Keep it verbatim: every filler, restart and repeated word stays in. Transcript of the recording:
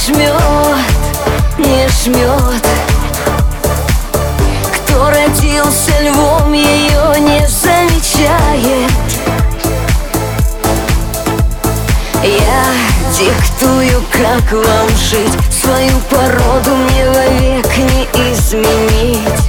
жмет, не жмет. Кто родился львом, ее не замечает. Я диктую, как вам жить, свою породу мне вовек не изменить.